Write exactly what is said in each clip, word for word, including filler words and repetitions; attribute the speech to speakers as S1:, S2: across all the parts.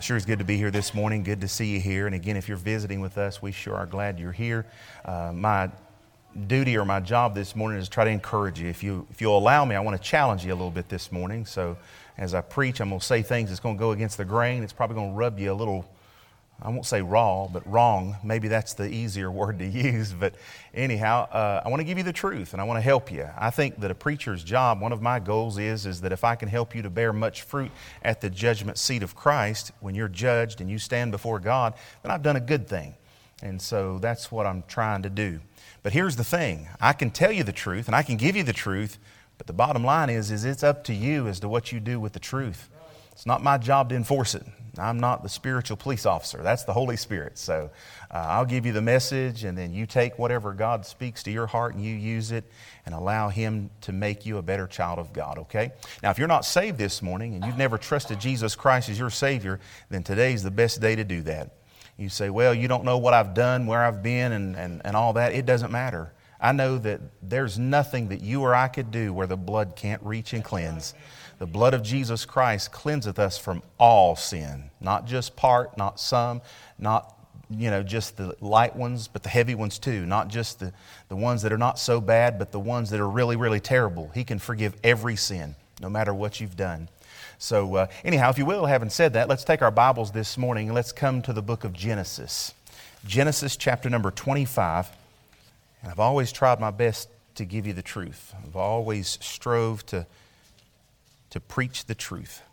S1: Sure is good to be here this morning. Good to see you here. And again, if you're visiting with us, we sure are glad you're here. Uh, my duty or my job this morning is to try to encourage you. If you if you'll allow me, I want to challenge you a little bit this morning. So as I preach, I'm going to say things that's going to go against the grain. It's probably going to rub you a little, I won't say raw, but wrong. Maybe that's the easier word to use. But anyhow, uh, I want to give you the truth and I want to help you. I think that a preacher's job, one of my goals is, is that if I can help you to bear much fruit at the judgment seat of Christ, when you're judged and you stand before God, then I've done a good thing. And so that's what I'm trying to do. But here's the thing. I can tell you the truth and I can give you the truth, but the bottom line is, is it's up to you as to what you do with the truth. It's not my job to enforce it. I'm not the spiritual police officer. That's the Holy Spirit. So uh, I'll give you the message, and then you take whatever God speaks to your heart and you use it and allow Him to make you a better child of God, okay? Now, if you're not saved this morning and you've never trusted Jesus Christ as your Savior, then today's the best day to do that. You say, well, you don't know what I've done, where I've been, and, and, and all that. It doesn't matter. I know that there's nothing that you or I could do where the blood can't reach and cleanse. The blood of Jesus Christ cleanseth us from all sin, not just part, not some, not, you know, just the light ones, but the heavy ones too. Not just the, the ones that are not so bad, but the ones that are really, really terrible. He can forgive every sin, no matter what you've done. So uh, anyhow, if you will, having said that, let's take our Bibles this morning and let's come to the book of Genesis. Genesis chapter number twenty-five. And I've always tried my best to give you the truth. I've always strove to to preach the truth.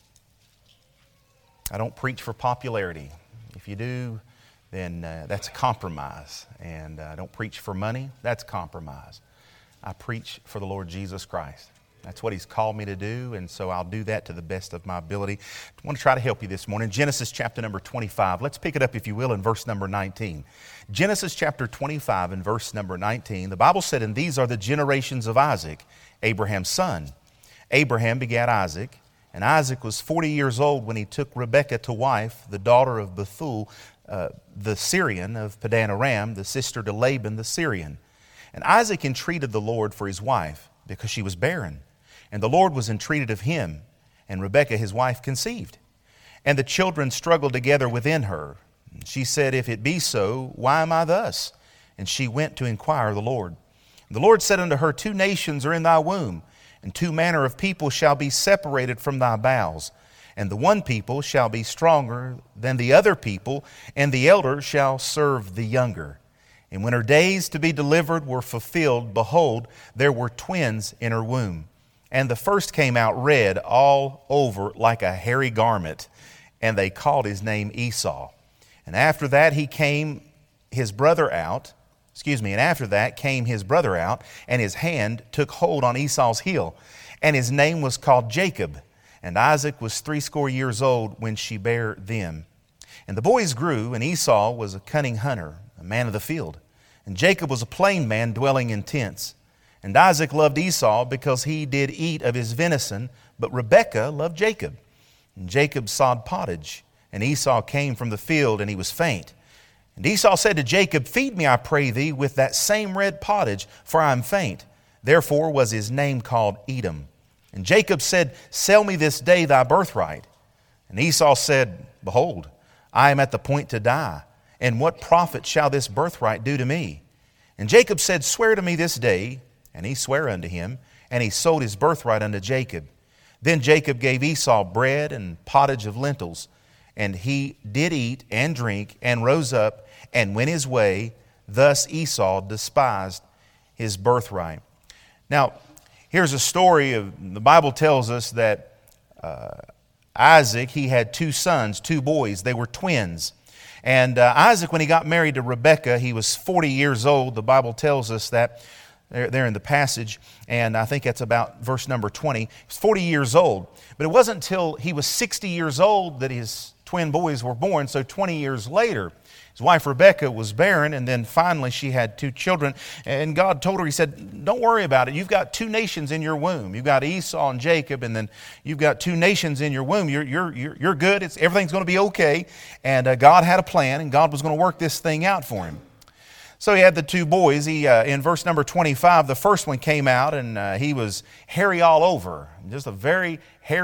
S1: I don't preach for popularity. If you do, then uh, that's a compromise. And I don't preach for money. That's compromise. I preach for the Lord Jesus Christ. That's what He's called me to do, and so I'll do that to the best of my ability. I want to try to help you this morning. Genesis chapter number twenty-five. Let's pick it up, if you will, in verse number nineteen. Genesis chapter twenty-five and verse number nineteen. The Bible said, "And these are the generations of Isaac, Abraham's son. Abraham begat Isaac, and Isaac was forty years old when he took Rebekah to wife, the daughter of Bethuel, uh, the Syrian of Padan Aram, the sister to Laban the Syrian. And Isaac entreated the Lord for his wife, because she was barren. And the Lord was entreated of him, and Rebekah his wife conceived. And the children struggled together within her. And she said, If it be so, why am I thus? And she went to inquire of the Lord. And the Lord said unto her, Two nations are in thy womb, and two manner of people shall be separated from thy bowels. And the one people shall be stronger than the other people, and the elder shall serve the younger. And when her days to be delivered were fulfilled, behold, there were twins in her womb. And the first came out red all over like a hairy garment, and they called his name Esau. And after that he came his brother out, excuse me, and after that came his brother out, and his hand took hold on Esau's heel, and his name was called Jacob. And Isaac was threescore years old when she bare them. And the boys grew, and Esau was a cunning hunter, a man of the field. And Jacob was a plain man dwelling in tents. And Isaac loved Esau because he did eat of his venison, but Rebekah loved Jacob. And Jacob sawed pottage, and Esau came from the field, and he was faint. And Esau said to Jacob, Feed me, I pray thee, with that same red pottage, for I am faint. Therefore was his name called Edom. And Jacob said, Sell me this day thy birthright. And Esau said, Behold, I am at the point to die, and what profit shall this birthright do to me? And Jacob said, Swear to me this day. And he sware unto him, and he sold his birthright unto Jacob. Then Jacob gave Esau bread and pottage of lentils, and he did eat and drink, and rose up, and went his way. Thus Esau despised his birthright. Now, here's a story of, the Bible tells us that uh, Isaac, he had two sons, two boys. They were twins. And uh, Isaac, when he got married to Rebekah, he was forty years old. The Bible tells us that there in the passage, and I think that's about verse number twenty. He was forty years old, but it wasn't until he was sixty years old that his twin boys were born, so twenty years later. His wife Rebekah was barren, and then finally she had two children, and God told her, He said, don't worry about it. You've got two nations in your womb. You've got Esau and Jacob, and then you've got two nations in your womb. You're, you're, you're, you're good. It's, everything's going to be okay, and uh, God had a plan, and God was going to work this thing out for him. So he had the two boys. He uh, in verse number twenty-five, the first one came out, and uh, he was hairy all over. Just a very hairy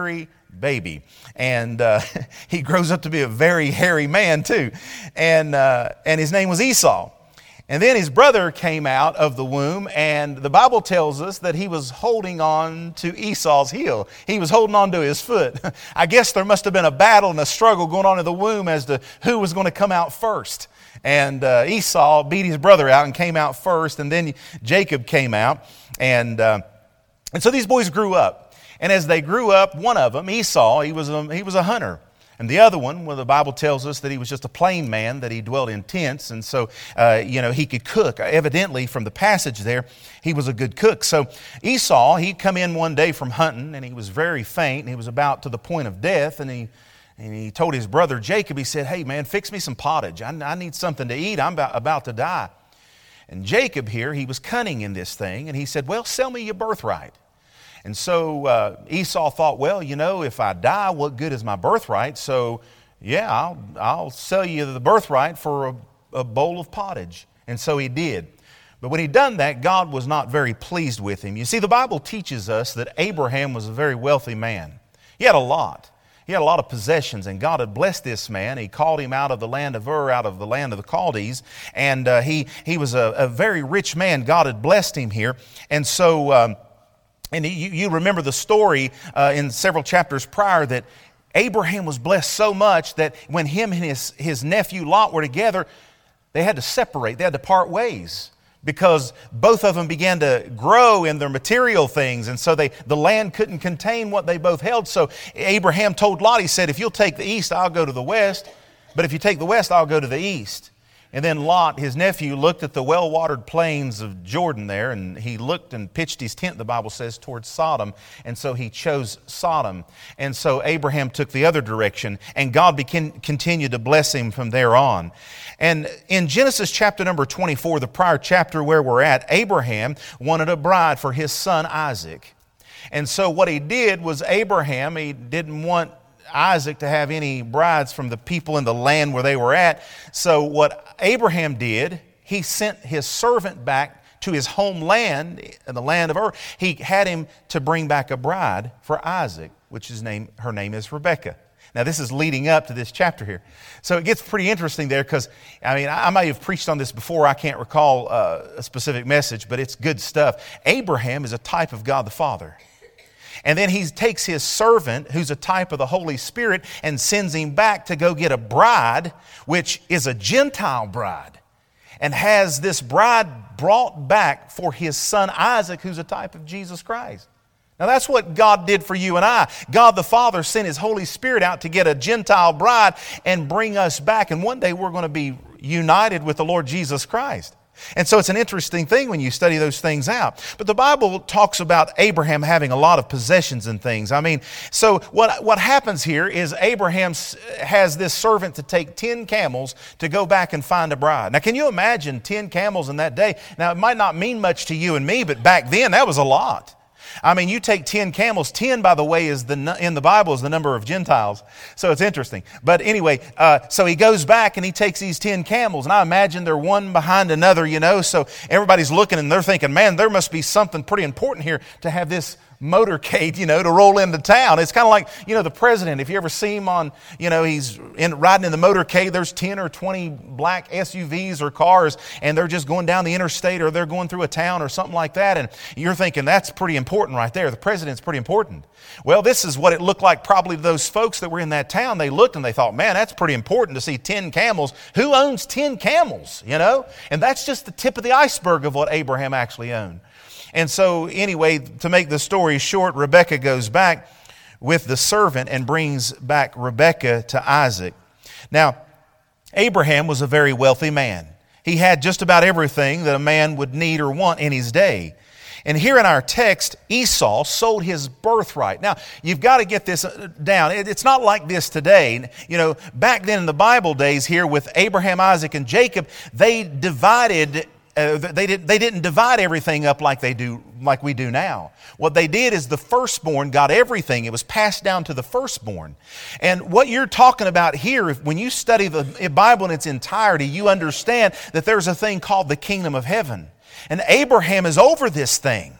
S1: baby. And uh, he grows up to be a very hairy man too. And, uh, and his name was Esau. And then his brother came out of the womb, and the Bible tells us that he was holding on to Esau's heel. He was holding on to his foot. I guess there must have been a battle and a struggle going on in the womb as to who was going to come out first. And uh, Esau beat his brother out and came out first, and then Jacob came out. And, uh, and so these boys grew up. And as they grew up, one of them, Esau, he was a, he was a hunter. And the other one, well, the Bible tells us that he was just a plain man, that he dwelt in tents. And so, uh, you know, he could cook. Evidently, from the passage there, he was a good cook. So Esau, he'd come in one day from hunting, and he was very faint, and he was about to the point of death. And he and he told his brother Jacob, he said, hey, man, fix me some pottage. I, I need something to eat. I'm about, about to die. And Jacob here, he was cunning in this thing, and he said, well, sell me your birthright. And so uh, Esau thought, well, you know, if I die, what good is my birthright? So, yeah, I'll, I'll sell you the birthright for a, a bowl of pottage. And so he did. But when he'd done that, God was not very pleased with him. You see, the Bible teaches us that Abraham was a very wealthy man. He had a lot. He had a lot of possessions, and God had blessed this man. He called him out of the land of Ur, out of the land of the Chaldees, and uh, he, he was a, a very rich man. God had blessed him here. And so... Um, And you, you remember the story uh, in several chapters prior that Abraham was blessed so much that when him and his, his nephew Lot were together, they had to separate, they had to part ways because both of them began to grow in their material things, and so they the land couldn't contain what they both held. So Abraham told Lot, he said, if you'll take the east, I'll go to the west, but if you take the west, I'll go to the east. And then Lot, his nephew, looked at the well-watered plains of Jordan there, and he looked and pitched his tent, the Bible says, towards Sodom. And so he chose Sodom. And so Abraham took the other direction, and God began, continued to bless him from there on. And in Genesis chapter number twenty-four, the prior chapter where we're at, Abraham wanted a bride for his son Isaac. And so what he did was Abraham, he didn't want Isaac to have any brides from the people in the land where they were at. So what Abraham did, he sent his servant back to his homeland in the land of Ur. He had him to bring back a bride for Isaac, which his name, her name is Rebekah. Now this is leading up to this chapter here. So it gets pretty interesting there because, I mean, I may have preached on this before. I can't recall uh, a specific message, but it's good stuff. Abraham is a type of God the Father. And then he takes his servant, who's a type of the Holy Spirit, and sends him back to go get a bride, which is a Gentile bride, and has this bride brought back for his son Isaac, who's a type of Jesus Christ. Now that's what God did for you and I. God the Father sent His Holy Spirit out to get a Gentile bride and bring us back. And one day we're going to be united with the Lord Jesus Christ. And so it's an interesting thing when you study those things out. But the Bible talks about Abraham having a lot of possessions and things. I mean, so what, what happens here is Abraham has this servant to take ten camels to go back and find a bride. Now, can you imagine ten camels in that day? Now, it might not mean much to you and me, but back then that was a lot. I mean, you take ten camels. ten, by the way, is the in the Bible is the number of Gentiles. So it's interesting. But anyway, uh, so he goes back and he takes these ten camels. And I imagine they're one behind another, you know. So everybody's looking and they're thinking, man, there must be something pretty important here to have this motorcade, you know, to roll into town. It's kind of like, you know, the president. If you ever see him on, you know, he's in, riding in the motorcade, there's ten or twenty black S U Vs or cars, and they're just going down the interstate or they're going through a town or something like that. And you're thinking, that's pretty important right there. The president's pretty important. Well, this is what it looked like probably to those folks that were in that town. They looked and they thought, man, that's pretty important to see ten camels. Who owns ten camels, you know? And that's just the tip of the iceberg of what Abraham actually owned. And so anyway, to make the story short, Rebekah goes back with the servant and brings back Rebekah to Isaac. Now, Abraham was a very wealthy man. He had just about everything that a man would need or want in his day. And here in our text, Esau sold his birthright. Now, you've got to get this down. It's not like this today. You know, back then in the Bible days here with Abraham, Isaac, and Jacob, they divided Uh, they, did, they didn't divide everything up like they do, like we do now. What they did is the firstborn got everything. It was passed down to the firstborn. And what you're talking about here, if, when you study the Bible in its entirety, you understand that there's a thing called the kingdom of heaven. And Abraham is over this thing.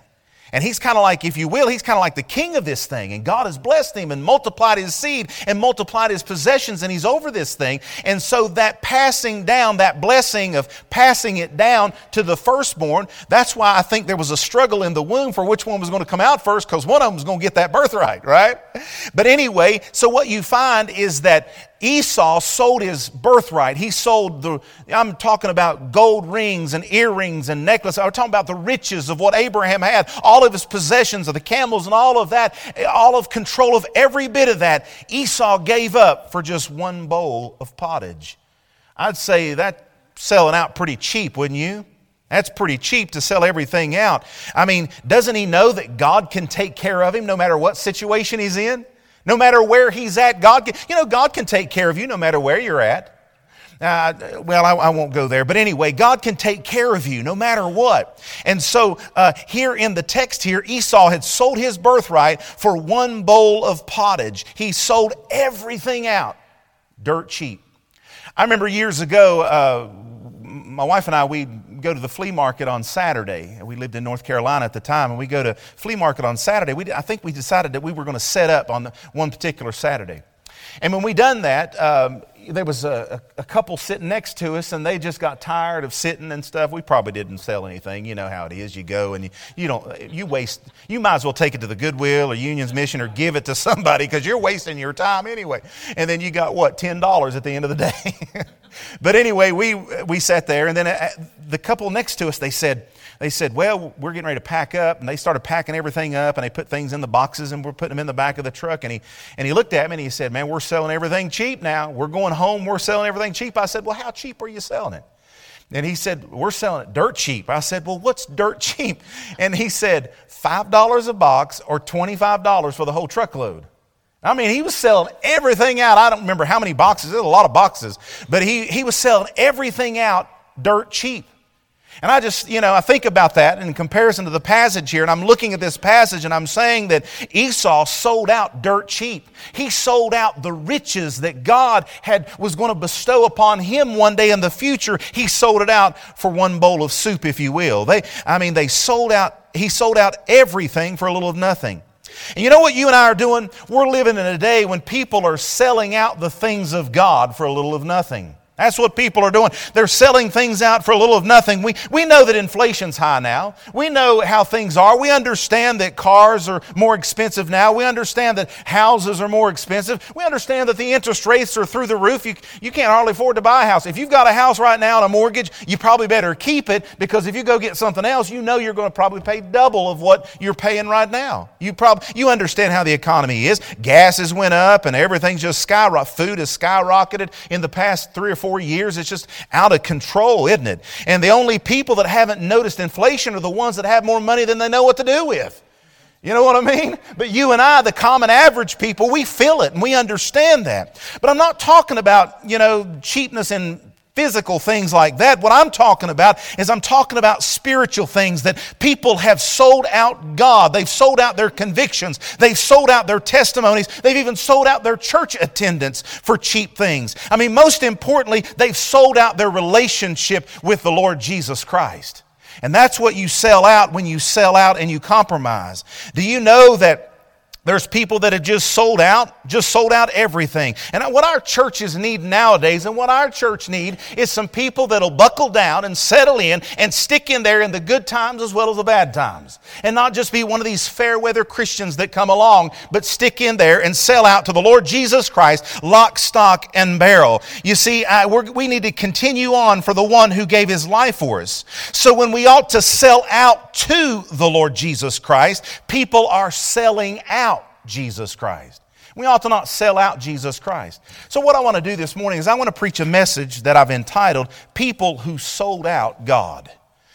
S1: And he's kind of like, if you will, he's kind of like the king of this thing. And God has blessed him and multiplied his seed and multiplied his possessions, and he's over this thing. And so that passing down, that blessing of passing it down to the firstborn, that's why I think there was a struggle in the womb for which one was going to come out first, because one of them was going to get that birthright, right? But anyway, so what you find is that Esau sold his birthright. He sold the, I'm talking about gold rings and earrings and necklaces. I'm talking about the riches of what Abraham had, all of his possessions of the camels and all of that, all of control of every bit of that. Esau gave up for just one bowl of pottage. I'd say that's selling out pretty cheap, wouldn't you? That's pretty cheap to sell everything out. I mean, doesn't he know that God can take care of him no matter what situation he's in? No matter where he's at, God can, you know, God can take care of you no matter where you're at. Uh, well, I, I won't go there. But anyway, God can take care of you no matter what. And so uh, here in the text here, Esau had sold his birthright for one bowl of pottage. He sold everything out dirt cheap. I remember years ago, uh, my wife and I, we go to the flea market on Saturday. We lived in North Carolina at the time, and we go to flea market on Saturday. We, I think we decided that we were going to set up on the, one particular Saturday. And when we done that, um, there was a, a couple sitting next to us, and they just got tired of sitting and stuff. We probably didn't sell anything. You know how it is. You go and you, you don't, you waste, you might as well take it to the Goodwill or Union's Mission or give it to somebody, because you're wasting your time anyway. And then you got, what, ten dollars at the end of the day. But anyway, we we sat there, and then the couple next to us, they said, They said, well, we're getting ready to pack up. And they started packing everything up, and they put things in the boxes, and we're putting them in the back of the truck. And he and he looked at me, and he said, man, we're selling everything cheap now. We're going home. We're selling everything cheap. I said, well, how cheap are you selling it? And he said, we're selling it dirt cheap. I said, well, what's dirt cheap? And he said, five dollars a box or twenty-five dollars for the whole truckload. I mean, he was selling everything out. I don't remember how many boxes. There's a lot of boxes. But he, he was selling everything out dirt cheap. And I just, you know, I think about that in comparison to the passage here, and I'm looking at this passage, and I'm saying that Esau sold out dirt cheap. He sold out the riches that God had was going to bestow upon him one day in the future. He sold it out for one bowl of soup, if you will. They, I mean, they sold out, he sold out everything for a little of nothing. And you know what you and I are doing? We're living in a day when people are selling out the things of God for a little of nothing. That's what people are doing. They're selling things out for a little of nothing. We, we know that inflation's high now. We know how things are. We understand that cars are more expensive now. We understand that houses are more expensive. We understand that the interest rates are through the roof. You, you can't hardly afford to buy a house. If you've got a house right now on a mortgage, you probably better keep it, because if you go get something else, you know you're going to probably pay double of what you're paying right now. You probably you understand how the economy is. Gas has went up, and everything's just skyrocketed. Food has skyrocketed in the past three or four years. It's just out of control, isn't it? And the only people that haven't noticed inflation are the ones that have more money than they know what to do with. You know what I mean? But you and I, the common average people, we feel it and we understand that. But I'm not talking about, you know, cheapness in physical things like that. What I'm talking about is I'm talking about spiritual things, that people have sold out God. They've sold out their convictions. They've sold out their testimonies. They've even sold out their church attendance for cheap things. I mean, most importantly, they've sold out their relationship with the Lord Jesus Christ. And that's what you sell out when you sell out and you compromise. Do you know that there's people that have just sold out, just sold out everything. And what our churches need nowadays, and what our church need, is some people that'll buckle down and settle in and stick in there in the good times as well as the bad times. And not just be one of these fair weather Christians that come along, but stick in there and sell out to the Lord Jesus Christ, lock, stock, and barrel. You see, I, we're, we need to continue on for the one who gave his life for us. So when we ought to sell out to the Lord Jesus Christ, people are selling out Jesus Christ. We ought to not sell out Jesus Christ. So what I want to do this morning is I want to preach a message that I've entitled, People Who Sold Out God.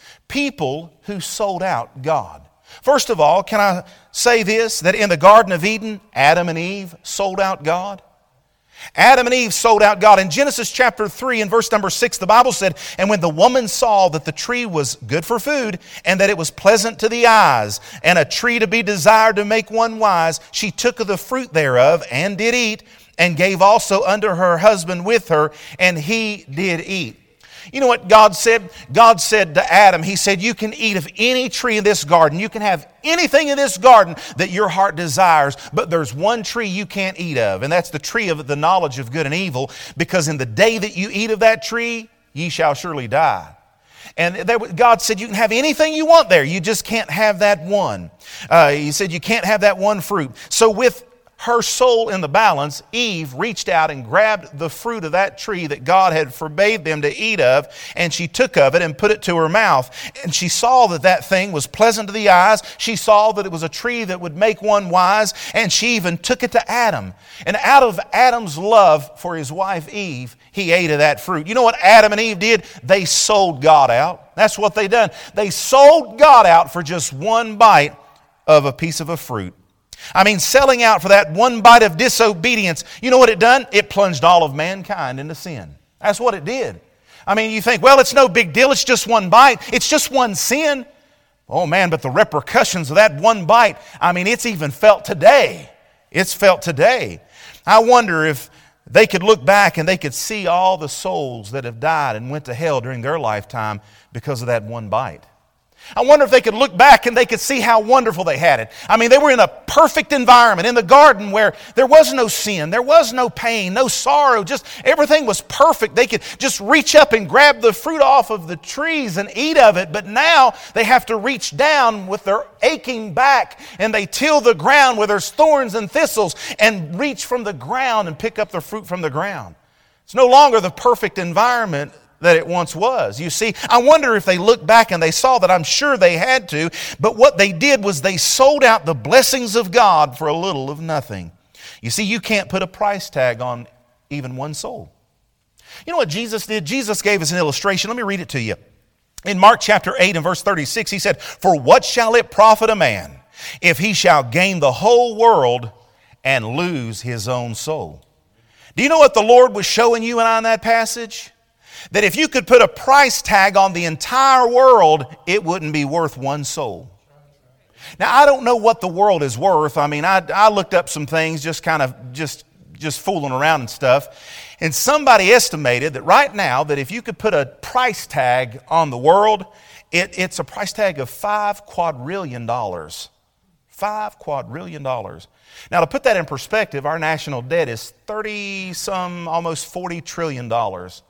S1: People who sold out God. First of all, can I say this, that in the Garden of Eden, Adam and Eve sold out God? Adam and Eve sold out God. In Genesis chapter three and verse number six, the Bible said, and when the woman saw that the tree was good for food, and that it was pleasant to the eyes, and a tree to be desired to make one wise, she took of the fruit thereof, and did eat, and gave also unto her husband with her, and he did eat. You know what God said? God said to Adam, He said, you can eat of any tree in this garden. You can have anything in this garden that your heart desires, but there's one tree you can't eat of, and that's the tree of the knowledge of good and evil, because in the day that you eat of that tree, ye shall surely die. And there, God said you can have anything you want there. You just can't have that one. Uh, he said you can't have that one fruit. So with her soul in the balance, Eve reached out and grabbed the fruit of that tree that God had forbade them to eat of, and she took of it and put it to her mouth. And she saw that that thing was pleasant to the eyes. She saw that it was a tree that would make one wise, and she even took it to Adam. And out of Adam's love for his wife Eve, he ate of that fruit. You know what Adam and Eve did? They sold God out. That's what they done. They sold God out for just one bite of a piece of a fruit. I mean, selling out for that one bite of disobedience, you know what it done? It plunged all of mankind into sin. That's what it did. I mean, you think, well, it's no big deal. It's just one bite. It's just one sin. Oh, man, but the repercussions of that one bite, I mean, it's even felt today. It's felt today. I wonder if they could look back and they could see all the souls that have died and went to hell during their lifetime because of that one bite. I wonder if they could look back and they could see how wonderful they had it. I mean, they were in a perfect environment, in the garden where there was no sin, there was no pain, no sorrow, just everything was perfect. They could just reach up and grab the fruit off of the trees and eat of it. But now they have to reach down with their aching back, and they till the ground where there's thorns and thistles and reach from the ground and pick up the fruit from the ground. It's no longer the perfect environment that it once was. You see, I wonder if they looked back and they saw that. I'm sure they had to, but what they did was they sold out the blessings of God for a little of nothing. You see, you can't put a price tag on even one soul. You know what Jesus did? Jesus gave us an illustration. Let me read it to you. In Mark chapter eight and verse thirty-six, He said, "For what shall it profit a man if he shall gain the whole world and lose his own soul?" Do you know what the Lord was showing you and I in that passage? That if you could put a price tag on the entire world, it wouldn't be worth one soul. Now, I don't know what the world is worth. I mean, I, I looked up some things, just kind of just, just fooling around and stuff. And somebody estimated that right now, that if you could put a price tag on the world, it, it's a price tag of five quadrillion dollars. Five quadrillion dollars. Now, to put that in perspective, our national debt is thirty some, almost forty trillion dollars.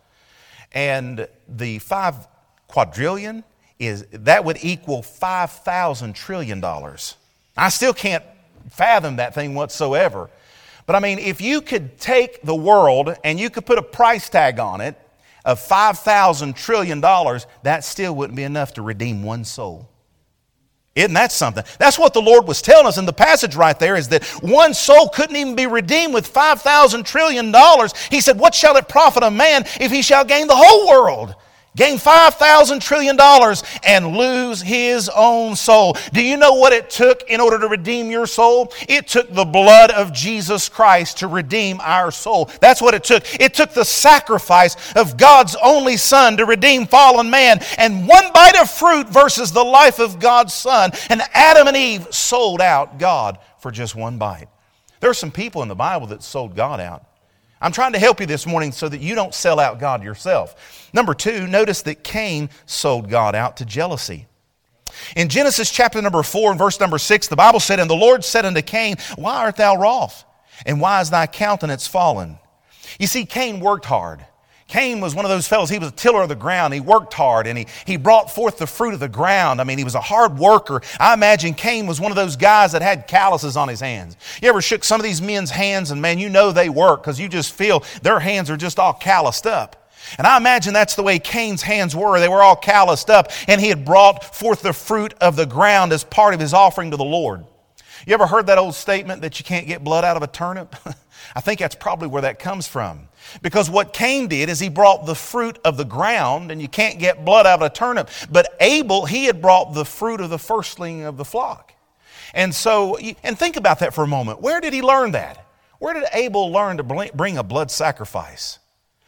S1: And the five quadrillion is, that would equal five thousand trillion dollars. I still can't fathom that thing whatsoever. But I mean, if you could take the world and you could put a price tag on it of five thousand trillion dollars, that still wouldn't be enough to redeem one soul. Isn't that something? That's what the Lord was telling us in the passage right there, is that one soul couldn't even be redeemed with five thousand trillion dollars. He said, what shall it profit a man if he shall gain the whole world? Gain five thousand trillion dollars and lose his own soul. Do you know what it took in order to redeem your soul? It took the blood of Jesus Christ to redeem our soul. That's what it took. It took the sacrifice of God's only Son to redeem fallen man. And one bite of fruit versus the life of God's Son. And Adam and Eve sold out God for just one bite. There are some people in the Bible that sold God out. I'm trying to help you this morning so that you don't sell out God yourself. Number two, notice that Cain sold God out to jealousy. In Genesis chapter number four and verse number six, the Bible said, "And the Lord said unto Cain, Why art thou wroth? And why is thy countenance fallen?" You see, Cain worked hard. Cain was one of those fellows, he was a tiller of the ground. He worked hard and he, he brought forth the fruit of the ground. I mean, he was a hard worker. I imagine Cain was one of those guys that had calluses on his hands. You ever shook some of these men's hands and man, you know they work because you just feel their hands are just all calloused up. And I imagine that's the way Cain's hands were. They were all calloused up, and he had brought forth the fruit of the ground as part of his offering to the Lord. You ever heard that old statement that you can't get blood out of a turnip? I think that's probably where that comes from. Because what Cain did is he brought the fruit of the ground, and you can't get blood out of a turnip. But Abel, he had brought the fruit of the firstling of the flock. And so, and think about that for a moment. Where did he learn that? Where did Abel learn to bring a blood sacrifice?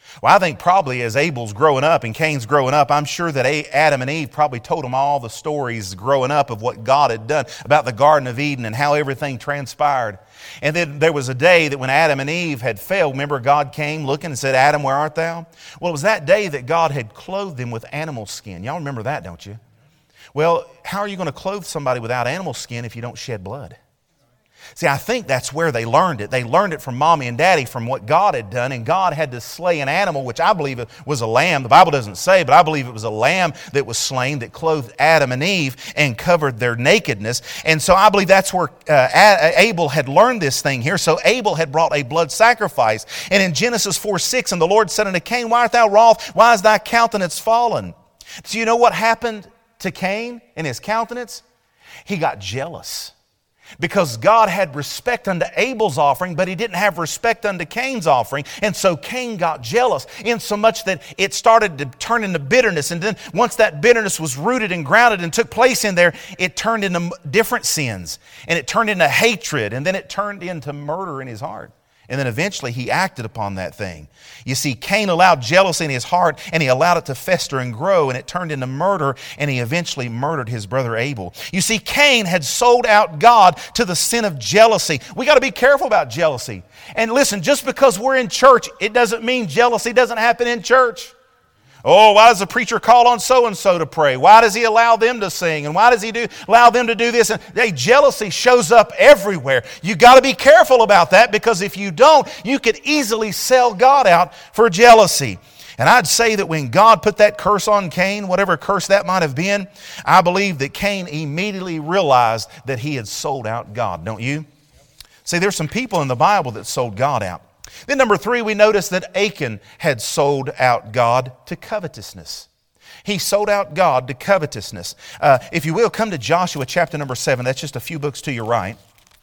S1: Well, I think probably as Abel's growing up and Cain's growing up, I'm sure that Adam and Eve probably told them all the stories growing up of what God had done about the Garden of Eden and how everything transpired. And then there was a day that when Adam and Eve had failed, remember God came looking and said, Adam, where art thou? Well, it was that day that God had clothed them with animal skin. Y'all remember that, don't you? Well, how are you going to clothe somebody without animal skin if you don't shed blood? See, I think that's where they learned it. They learned it from mommy and daddy, from what God had done, and God had to slay an animal, which I believe it was a lamb. The Bible doesn't say, but I believe it was a lamb that was slain that clothed Adam and Eve and covered their nakedness. And so I believe that's where uh, Abel had learned this thing here. So Abel had brought a blood sacrifice. And in Genesis four six, and the Lord said unto Cain, why art thou wroth? Why is thy countenance fallen? Do you know what happened to Cain in his countenance? He got jealous. Because God had respect unto Abel's offering, but He didn't have respect unto Cain's offering. And so Cain got jealous, in so much that it started to turn into bitterness. And then once that bitterness was rooted and grounded and took place in there, it turned into different sins. And it turned into hatred. And then it turned into murder in his heart. And then eventually he acted upon that thing. You see, Cain allowed jealousy in his heart, and he allowed it to fester and grow, and it turned into murder, and he eventually murdered his brother Abel. You see, Cain had sold out God to the sin of jealousy. We got to be careful about jealousy. And listen, just because we're in church, it doesn't mean jealousy doesn't happen in church. Oh, why does the preacher call on so-and-so to pray? Why does he allow them to sing? And why does he do allow them to do this? And hey, jealousy shows up everywhere. You got to be careful about that, because if you don't, you could easily sell God out for jealousy. And I'd say that when God put that curse on Cain, whatever curse that might have been, I believe that Cain immediately realized that he had sold out God, don't you? See, there's some people in the Bible that sold God out. Then number three, we notice that Achan had sold out God to covetousness. He sold out God to covetousness. Uh, if you will, come to Joshua chapter number seven. That's just a few books to your right.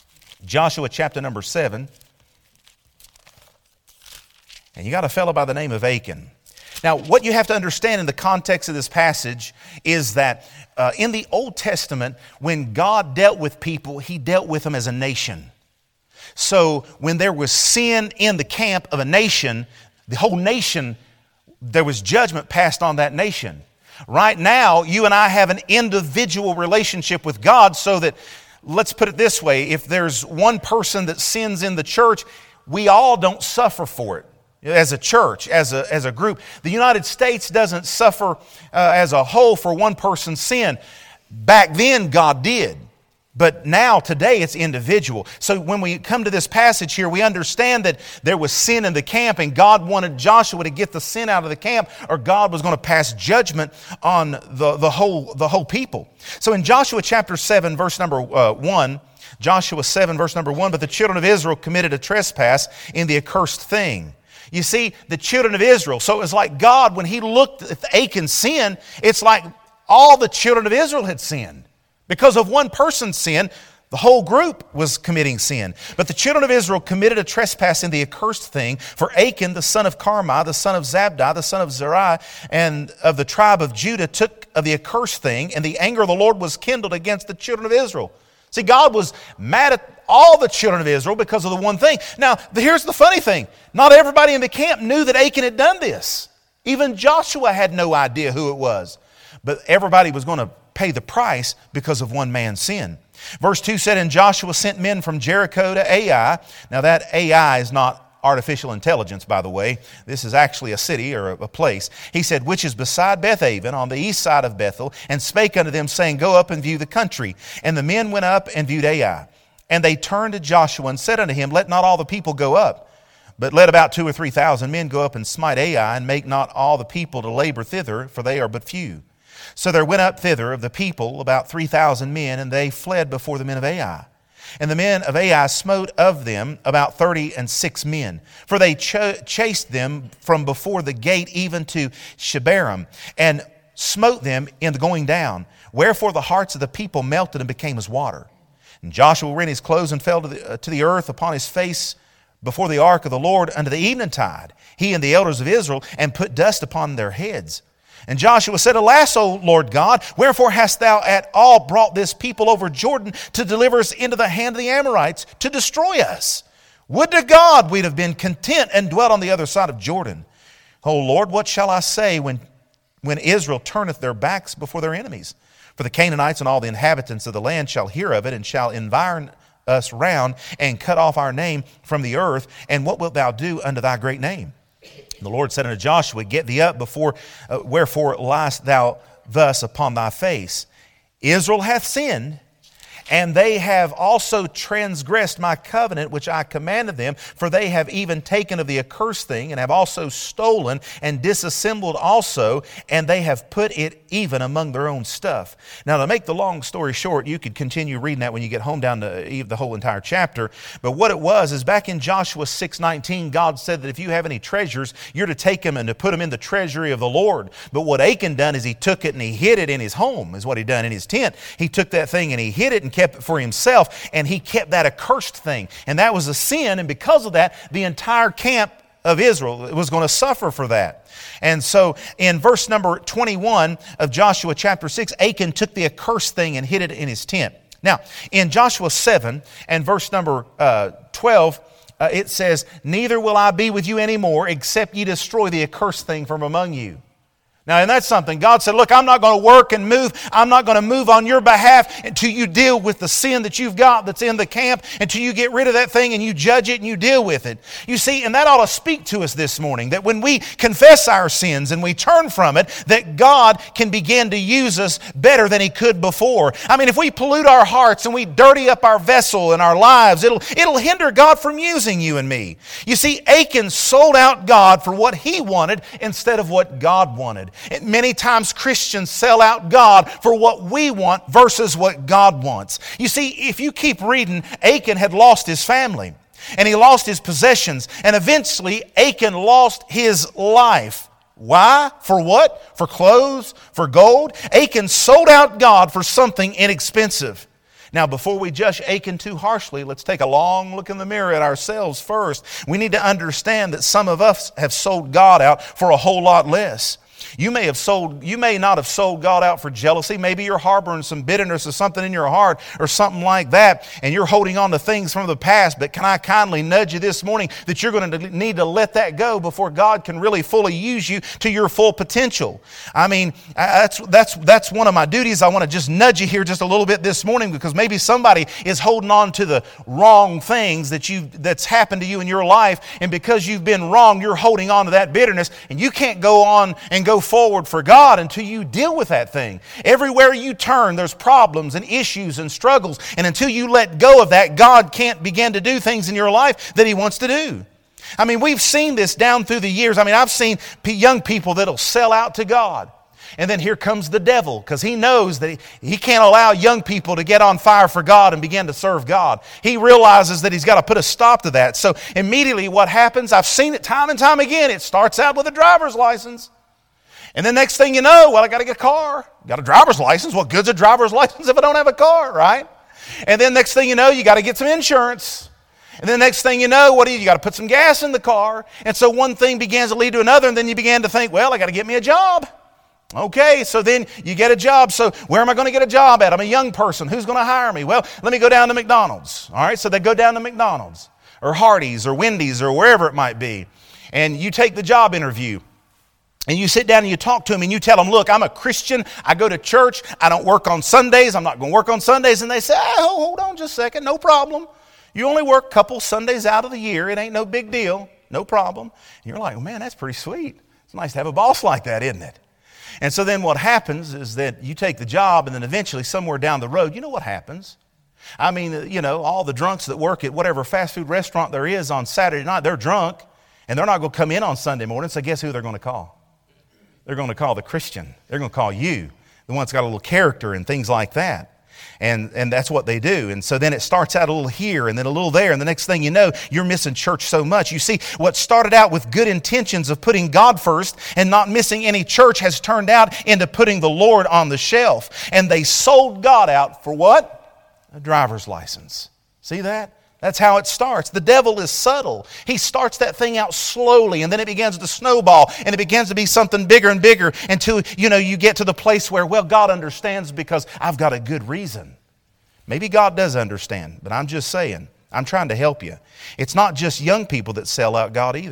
S1: Joshua chapter number seven. And you got a fellow by the name of Achan. Now, what you have to understand in the context of this passage is that uh, in the Old Testament, when God dealt with people, He dealt with them as a nation. So when there was sin in the camp of a nation, the whole nation, there was judgment passed on that nation. Right now, you and I have an individual relationship with God, so that, let's put it this way, if there's one person that sins in the church, we all don't suffer for it. As a church, as a, as a group. The United States doesn't suffer uh, as a whole for one person's sin. Back then, God did. But now, today, it's individual. So when we come to this passage here, we understand that there was sin in the camp, and God wanted Joshua to get the sin out of the camp, or God was going to pass judgment on the, the, whole, the whole people. So in Joshua chapter seven, verse number uh, one, Joshua seven, verse number one, but the children of Israel committed a trespass in the accursed thing. You see, the children of Israel, so it was like God, when He looked at Achan's sin, it's like all the children of Israel had sinned. Because of one person's sin, the whole group was committing sin. But the children of Israel committed a trespass in the accursed thing, for Achan, the son of Carmi, the son of Zabdi, the son of Zerah, and of the tribe of Judah, took of the accursed thing, and the anger of the Lord was kindled against the children of Israel. See, God was mad at all the children of Israel because of the one thing. Now, here's the funny thing. Not everybody in the camp knew that Achan had done this. Even Joshua had no idea who it was. But everybody was going to pay the price because of one man's sin. Verse two said, and Joshua sent men from Jericho to Ai. Now that Ai is not artificial intelligence, by the way. This is actually a city or a place. He said, which is beside Bethaven on the east side of Bethel, and spake unto them, saying, go up and view the country. And the men went up and viewed Ai. And they turned to Joshua and said unto him, let not all the people go up, but let about two or three thousand men go up and smite Ai, and make not all the people to labor thither, for they are but few. So there went up thither of the people about three thousand men, and they fled before the men of Ai. And the men of Ai smote of them about thirty and six men, for they ch- chased them from before the gate even to Shebarim, and smote them in the going down. Wherefore the hearts of the people melted and became as water. And Joshua rent his clothes and fell to the, uh, to the earth upon his face before the ark of the Lord unto the eventide, he and the elders of Israel, and put dust upon their heads. And Joshua said, alas, O Lord God, wherefore hast thou at all brought this people over Jordan to deliver us into the hand of the Amorites, to destroy us? Would to God we'd have been content and dwelt on the other side of Jordan. O Lord, what shall I say when, when Israel turneth their backs before their enemies? For the Canaanites and all the inhabitants of the land shall hear of it, and shall environ us round, and cut off our name from the earth. And what wilt thou do unto thy great name? And the Lord said unto Joshua, Get thee up before, uh, wherefore liest thou thus upon thy face? Israel hath sinned, and they have also transgressed my covenant which I commanded them, for they have even taken of the accursed thing, and have also stolen and disassembled also, and they have put it even among their own stuff. Now, to make the long story short, you could continue reading that when you get home down to the whole entire chapter. But what it was is back in Joshua six nineteen, God said that if you have any treasures, you're to take them and to put them in the treasury of the Lord. But what Achan done is he took it and he hid it in his home, is what he done in his tent. He took that thing and he hid it and kept it for himself, and he kept that accursed thing. And that was a sin, and because of that, the entire camp of Israel was going to suffer for that. And so in verse number twenty-one of Joshua chapter six, Achan took the accursed thing and hid it in his tent. Now, in Joshua seven and verse number uh, twelve, uh, it says, Neither will I be with you anymore, except ye destroy the accursed thing from among you. Now, and that's something. God said, look, I'm not going to work and move. I'm not going to move on your behalf until you deal with the sin that you've got that's in the camp, until you get rid of that thing and you judge it and you deal with it. You see, and that ought to speak to us this morning, that when we confess our sins and we turn from it, that God can begin to use us better than He could before. I mean, if we pollute our hearts and we dirty up our vessel and our lives, it'll, it'll hinder God from using you and me. You see, Achan sold out God for what he wanted instead of what God wanted. And many times Christians sell out God for what we want versus what God wants. You see, if you keep reading, Achan had lost his family and he lost his possessions, and eventually Achan lost his life. Why? For what? For clothes? For gold? Achan sold out God for something inexpensive. Now, before we judge Achan too harshly, let's take a long look in the mirror at ourselves first. We need to understand that some of us have sold God out for a whole lot less. You may have sold, you may not have sold God out for jealousy. Maybe you're harboring some bitterness or something in your heart or something like that, and you're holding on to things from the past. But can I kindly nudge you this morning that you're going to need to let that go before God can really fully use you to your full potential? I mean, that's that's that's one of my duties. I want to just nudge you here just a little bit this morning, because maybe somebody is holding on to the wrong things that you that's happened to you in your life, and because you've been wrong, you're holding on to that bitterness, and you can't go on and go forward for God until you deal with that thing. Everywhere you turn, there's problems and issues and struggles, and until you let go of that, God can't begin to do things in your life that He wants to do. I mean, we've seen this down through the years. I mean, I've seen young people that'll sell out to God, and then here comes the devil, because he knows that he, he can't allow young people to get on fire for God and begin to serve God. He realizes that he's got to put a stop to that. So immediately what happens, I've seen it time and time again, it starts out with a driver's license. And then next thing you know, well, I got to get a car. Got a driver's license. What good's a driver's license if I don't have a car, right? And then next thing you know, you got to get some insurance. And then next thing you know, what do you, you got to put some gas in the car. And so one thing begins to lead to another, and then you begin to think, well, I got to get me a job. Okay, so then you get a job. So where am I going to get a job at? I'm a young person. Who's going to hire me? Well, let me go down to McDonald's. All right, so they go down to McDonald's or Hardee's or Wendy's or wherever it might be. And you take the job interview. And you sit down and you talk to them and you tell them, look, I'm a Christian. I go to church. I don't work on Sundays. I'm not going to work on Sundays. And they say, oh, hold on just a second. No problem. You only work a couple Sundays out of the year. It ain't no big deal. No problem. And you're like, well, man, that's pretty sweet. It's nice to have a boss like that, isn't it? And so then what happens is that you take the job, and then eventually somewhere down the road, you know what happens? I mean, you know, all the drunks that work at whatever fast food restaurant there is on Saturday night, they're drunk, and they're not going to come in on Sunday morning. So guess who they're going to call? They're going to call the Christian. They're going to call you, the one that's got a little character and things like that. And and that's what they do. And so then it starts out a little here and then a little there. And the next thing you know, you're missing church so much. You see, what started out with good intentions of putting God first and not missing any church has turned out into putting the Lord on the shelf. And they sold God out for what? A driver's license. See that? That's how it starts. The devil is subtle. He starts that thing out slowly, and then it begins to snowball, and it begins to be something bigger and bigger until, you know, you get to the place where, well, God understands because I've got a good reason. Maybe God does understand, but I'm just saying, I'm trying to help you. It's not just young people that sell out God either.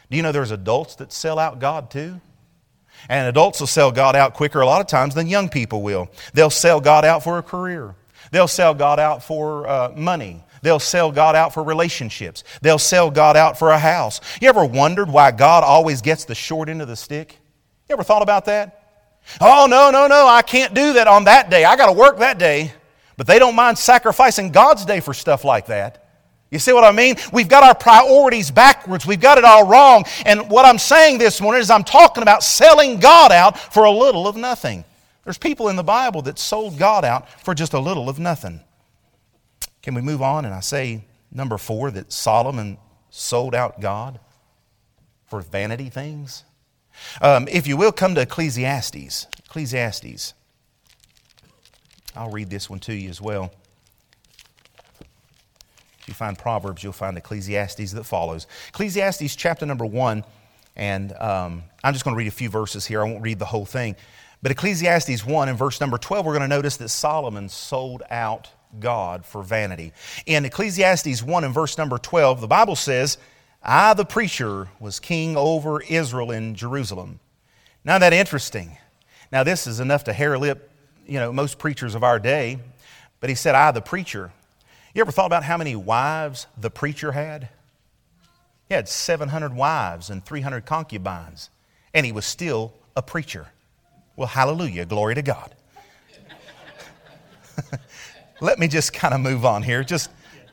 S1: Do you know there's adults that sell out God too? And adults will sell God out quicker a lot of times than young people will. They'll sell God out for a career. They'll sell God out for uh, money. They'll sell God out for relationships. They'll sell God out for a house. You ever wondered why God always gets the short end of the stick? You ever thought about that? Oh, no, no, no, I can't do that on that day. I got to work that day. But they don't mind sacrificing God's day for stuff like that. You see what I mean? We've got our priorities backwards. We've got it all wrong. And what I'm saying this morning is I'm talking about selling God out for a little of nothing. There's people in the Bible that sold God out for just a little of nothing. Can we move on? And I say, number four, that Solomon sold out God for vanity things. Um, if you will, come to Ecclesiastes. Ecclesiastes. I'll read this one to you as well. If you find Proverbs, you'll find Ecclesiastes that follows. Ecclesiastes chapter number one, and um, I'm just going to read a few verses here. I won't read the whole thing. But Ecclesiastes one and verse number twelve, we're going to notice that Solomon sold out God for vanity. In Ecclesiastes one and verse number twelve, the Bible says, I, the preacher, was king over Israel in Jerusalem. Now, isn't that interesting? Now, this is enough to hair lip, you know, most preachers of our day. But he said, I, the preacher. You ever thought about how many wives the preacher had? He had seven hundred wives and three hundred concubines. And he was still a preacher. Well, hallelujah, glory to God. Let me just kind of move on here. Just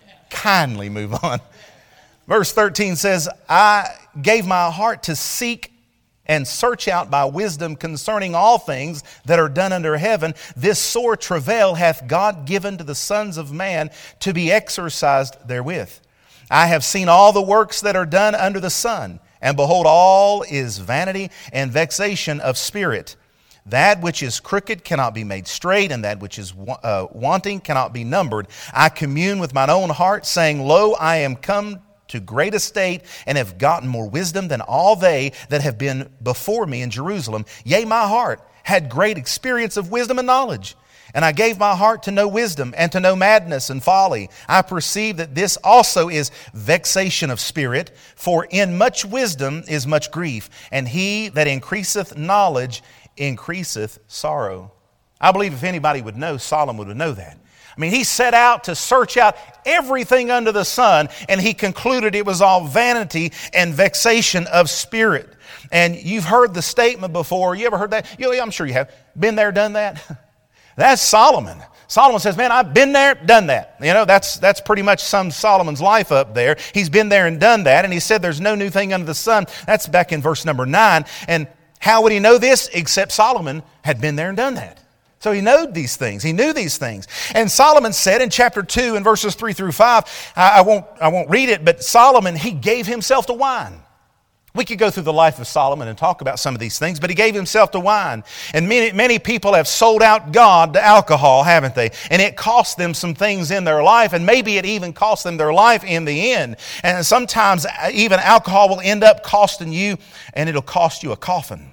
S1: kindly move on. Verse thirteen says, I gave my heart to seek and search out by wisdom concerning all things that are done under heaven. This sore travail hath God given to the sons of man to be exercised therewith. I have seen all the works that are done under the sun, and behold, all is vanity and vexation of spirit. That which is crooked cannot be made straight, and that which is uh, wanting cannot be numbered. I commune with mine own heart, saying, Lo, I am come to great estate, and have gotten more wisdom than all they that have been before me in Jerusalem. Yea, my heart had great experience of wisdom and knowledge. And I gave my heart to know wisdom, and to know madness and folly. I perceive that this also is vexation of spirit, for in much wisdom is much grief, and he that increaseth knowledge increaseth sorrow. I believe if anybody would know, Solomon would know that. I mean, he set out to search out everything under the sun, and he concluded it was all vanity and vexation of spirit. And you've heard the statement before. You ever heard that? You know, I'm sure you have. Been there, done that? That's Solomon. Solomon says, man, I've been there, done that. You know, that's that's pretty much sums Solomon's life up there. He's been there and done that, and he said there's no new thing under the sun. That's back in verse number nine. And how would he know this? Except Solomon had been there and done that. So he knew these things. He knew these things. And Solomon said in chapter two and verses three through five, I, I won't I won't read it, but Solomon, he gave himself to wine. We could go through the life of Solomon and talk about some of these things, but he gave himself to wine. And many, many people have sold out God to alcohol, haven't they? And it cost them some things in their life, and maybe it even cost them their life in the end. And sometimes even alcohol will end up costing you, and it'll cost you a coffin.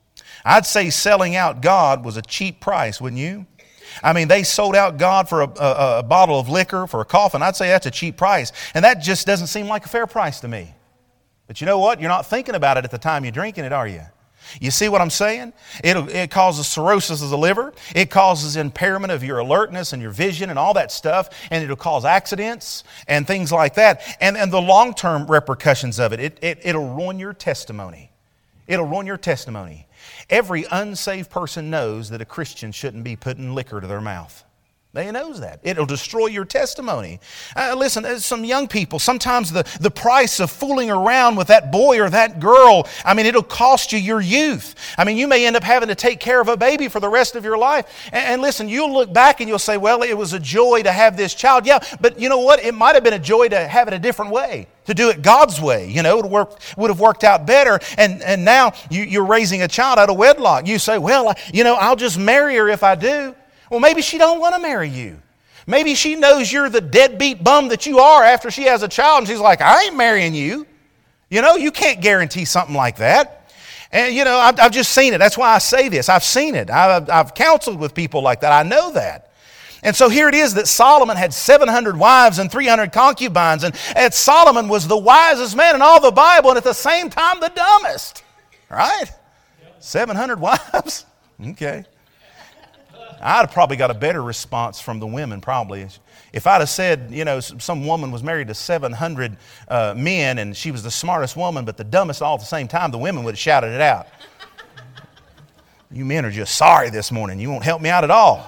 S1: I'd say selling out God was a cheap price, wouldn't you? I mean, they sold out God for a, a, a bottle of liquor, for a coffin. I'd say that's a cheap price. And that just doesn't seem like a fair price to me. But you know what? You're not thinking about it at the time you're drinking it, are you? You see what I'm saying? It'll, it causes cirrhosis of the liver. It causes impairment of your alertness and your vision and all that stuff. And it'll cause accidents and things like that. And, and the long-term repercussions of it, it, it, it'll ruin your testimony. It'll ruin your testimony. Every unsaved person knows that a Christian shouldn't be putting liquor to their mouth. They knows that. It'll destroy your testimony. Uh, listen, there's some young people, sometimes the, the price of fooling around with that boy or that girl, I mean, it'll cost you your youth. I mean, you may end up having to take care of a baby for the rest of your life. And, and listen, you'll look back and you'll say, well, it was a joy to have this child. Yeah, but you know what? It might have been a joy to have it a different way. To do it God's way, you know, it would, work, would have worked out better. And, and now you, you're raising a child out of wedlock. You say, well, you know, I'll just marry her if I do. Well, maybe she don't want to marry you. Maybe she knows you're the deadbeat bum that you are after she has a child, and she's like, I ain't marrying you. You know, you can't guarantee something like that. And, you know, I've, I've just seen it. That's why I say this. I've seen it. I've, I've counseled with people like that. I know that. And so here it is that Solomon had seven hundred wives and three hundred concubines. And, and Solomon was the wisest man in all the Bible and at the same time the dumbest. Right? seven hundred wives? Okay. I'd have probably got a better response from the women probably. If I'd have said, you know, some woman was married to seven hundred uh, men and she was the smartest woman but the dumbest all at the same time, the women would have shouted it out. You men are just sorry this morning. You won't help me out at all.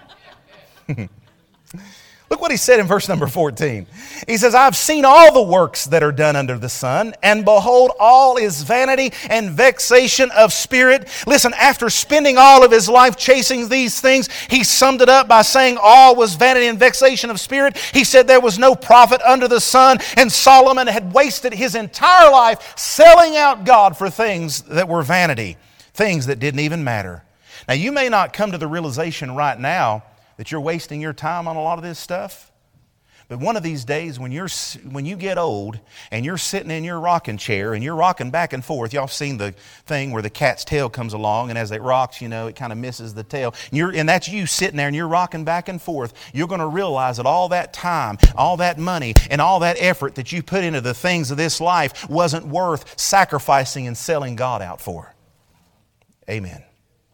S1: Look what he said in verse number fourteen. He says, I've seen all the works that are done under the sun, and behold, all is vanity and vexation of spirit. Listen, after spending all of his life chasing these things, he summed it up by saying all was vanity and vexation of spirit. He said there was no profit under the sun, and Solomon had wasted his entire life selling out God for things that were vanity, things that didn't even matter. Now, you may not come to the realization right now that you're wasting your time on a lot of this stuff. But one of these days when you're when you get old and you're sitting in your rocking chair and you're rocking back and forth, y'all seen the thing where the cat's tail comes along and as it rocks, you know, it kind of misses the tail. And, you're, and that's you sitting there and you're rocking back and forth. You're going to realize that all that time, all that money, and all that effort that you put into the things of this life wasn't worth sacrificing and selling God out for. Amen.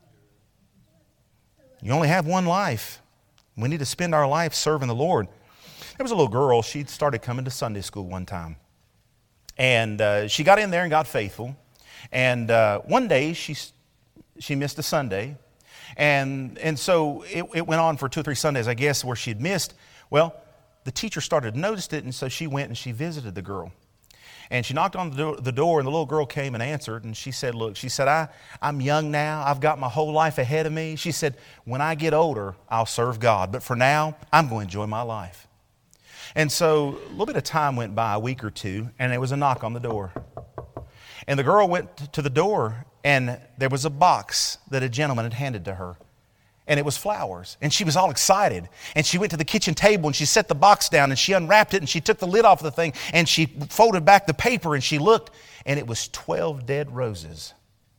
S1: You only have one life. We need to spend our life serving the Lord. There was a little girl, she started coming to Sunday school one time. And uh, she got in there and got faithful. And uh, one day she she missed a Sunday. And and so it, it went on for two or three Sundays, I guess, where she'd missed. Well, the teacher started to notice it, and so she went and she visited the girl. And she knocked on the door, the door, and the little girl came and answered. And she said, look, she said, I, I'm young now. I've got my whole life ahead of me. She said, when I get older, I'll serve God. But for now, I'm going to enjoy my life. And so a little bit of time went by, a week or two, and there was a knock on the door. And the girl went to the door, and there was a box that a gentleman had handed to her. And it was flowers. And she was all excited. And she went to the kitchen table and she set the box down and she unwrapped it and she took the lid off the thing and she folded back the paper and she looked and it was twelve dead roses.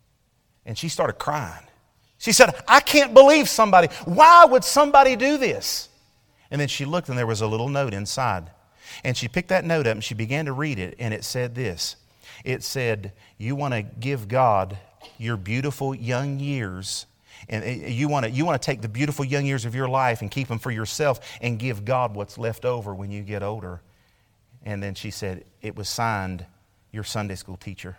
S1: And she started crying. She said, I can't believe somebody. Why would somebody do this? And then she looked and there was a little note inside. And she picked that note up and she began to read it and it said this. It said, you want to give God your beautiful young years. And you want to you want to take the beautiful young years of your life and keep them for yourself and give God what's left over when you get older. And then she said, it was signed, your Sunday school teacher.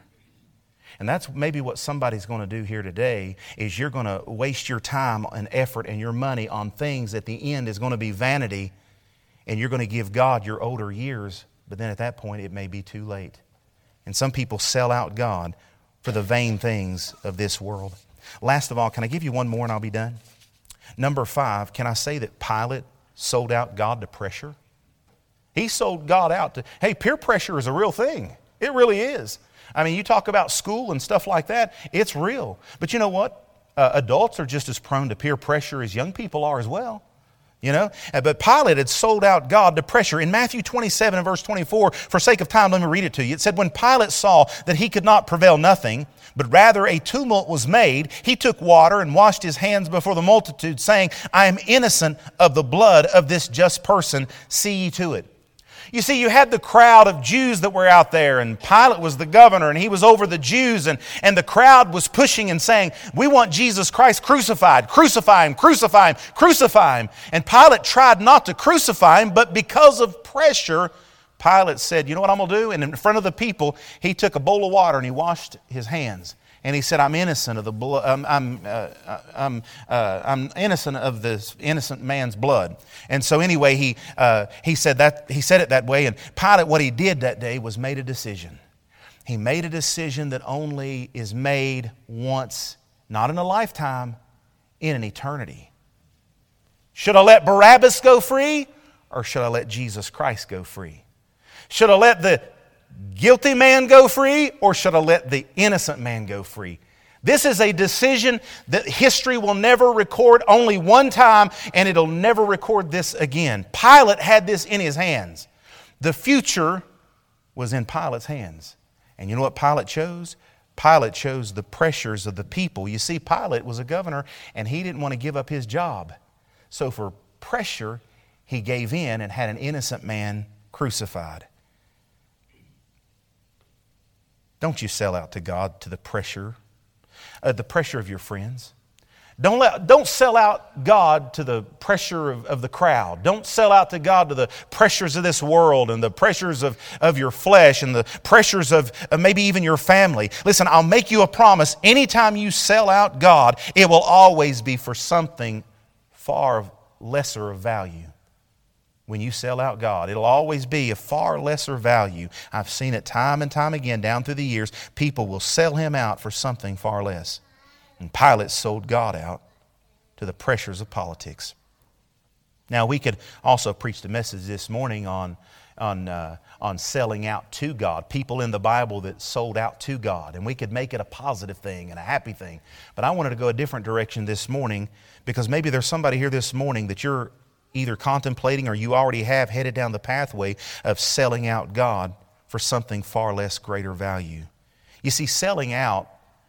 S1: And that's maybe what somebody's going to do here today is you're going to waste your time and effort and your money on things at the end is going to be vanity. And you're going to give God your older years. But then at that point, it may be too late. And some people sell out God for the vain things of this world. Last of all, can I give you one more and I'll be done? Number five, can I say that Pilate sold out God to pressure? He sold God out to, hey, peer pressure is a real thing. It really is. I mean, you talk about school and stuff like that, it's real. But you know what? Uh, adults are just as prone to peer pressure as young people are as well. You know, but Pilate had sold out God to pressure. In Matthew twenty-seven and verse twenty-four, for sake of time, let me read it to you. It said, when Pilate saw that he could not prevail nothing, but rather a tumult was made, he took water and washed his hands before the multitude, saying, I am innocent of the blood of this just person. See ye to it. You see, you had the crowd of Jews that were out there, and Pilate was the governor, and he was over the Jews, and, and the crowd was pushing and saying, we want Jesus Christ crucified. Crucify him, crucify him, crucify him. And Pilate tried not to crucify him, but because of pressure, Pilate said, you know what I'm going to do? And in front of the people, he took a bowl of water and he washed his hands. And he said, I'm innocent of the blood. I'm, I'm, uh, I'm, uh, I'm innocent of this innocent man's blood. And so anyway, he uh, he said that he said it that way. And Pilate, what he did that day was made a decision. He made a decision that only is made once, not in a lifetime, in an eternity. Should I let Barabbas go free, or should I let Jesus Christ go free? Should I let the guilty man go free, or should I let the innocent man go free? This is a decision that history will never record only one time, and it'll never record this again. Pilate had this in his hands. The future was in Pilate's hands. And you know what Pilate chose? Pilate chose the pressures of the people. You see, Pilate was a governor, and he didn't want to give up his job. So for pressure, he gave in and had an innocent man crucified. Don't you sell out to God to the pressure, uh, the pressure of your friends. Don't, let, don't sell out God to the pressure of, of the crowd. Don't sell out to God to the pressures of this world and the pressures of, of your flesh and the pressures of, of maybe even your family. Listen, I'll make you a promise. Anytime you sell out God, it will always be for something far lesser of value. When you sell out God, it'll always be a far lesser value. I've seen it time and time again down through the years. People will sell Him out for something far less. And Pilate sold God out to the pressures of politics. Now, we could also preach the message this morning on, on, uh, on selling out to God. People in the Bible that sold out to God. And we could make it a positive thing and a happy thing. But I wanted to go a different direction this morning because maybe there's somebody here this morning that you're either contemplating or you already have headed down the pathway of selling out God for something far less greater value. You see, selling out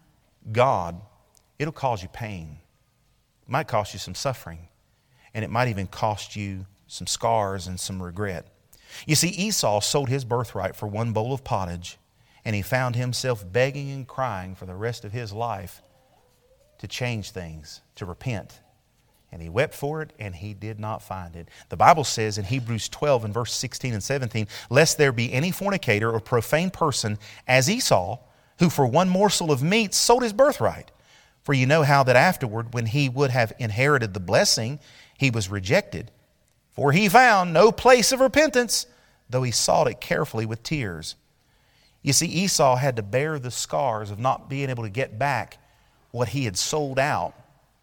S1: God, it'll cause you pain. It might cost you some suffering. And it might even cost you some scars and some regret. You see, Esau sold his birthright for one bowl of pottage, and he found himself begging and crying for the rest of his life to change things, to repent. And he wept for it, and he did not find it. The Bible says in Hebrews twelve and verse sixteen and seventeen, lest there be any fornicator or profane person as Esau, who for one morsel of meat sold his birthright. For you know how that afterward, when he would have inherited the blessing, he was rejected. For he found no place of repentance, though he sought it carefully with tears. You see, Esau had to bear the scars of not being able to get back what he had sold out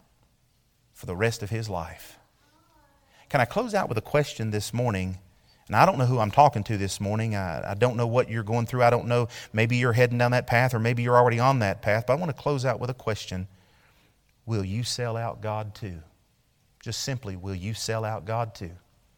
S1: for the rest of his life. Can I close out with a question this morning? And I don't know who I'm talking to this morning. I, I don't know what you're going through. I don't know. Maybe you're heading down that path or maybe you're already on that path. But I want to close out with a question. Will you sell out God too? Just simply, will you sell out God too?